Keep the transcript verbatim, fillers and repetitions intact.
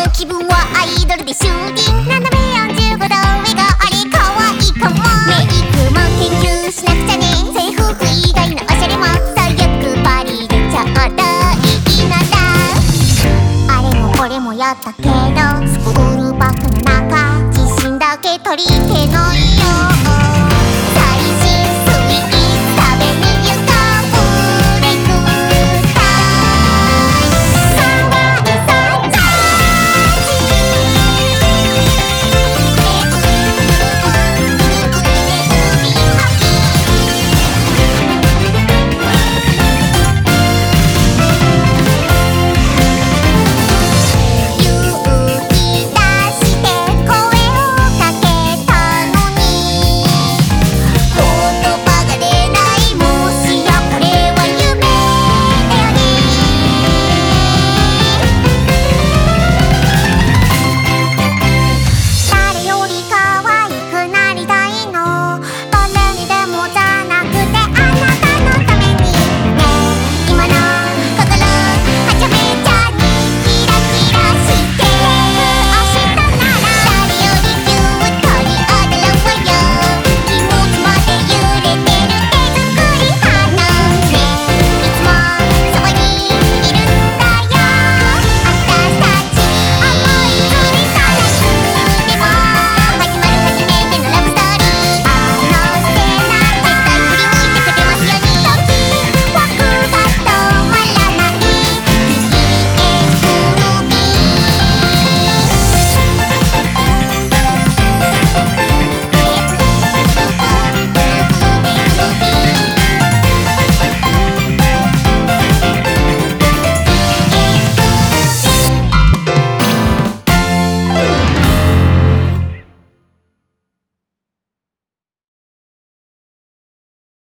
気分はアイドルでシューティング斜めよんじゅうごど上があれ可愛いかも。メイクも研究しなくちゃね。制服以外のおしゃれも最悪パリでちょうどいいのだ。あれもこれもやったけどスクールバッグの中自信だけ取り手のいい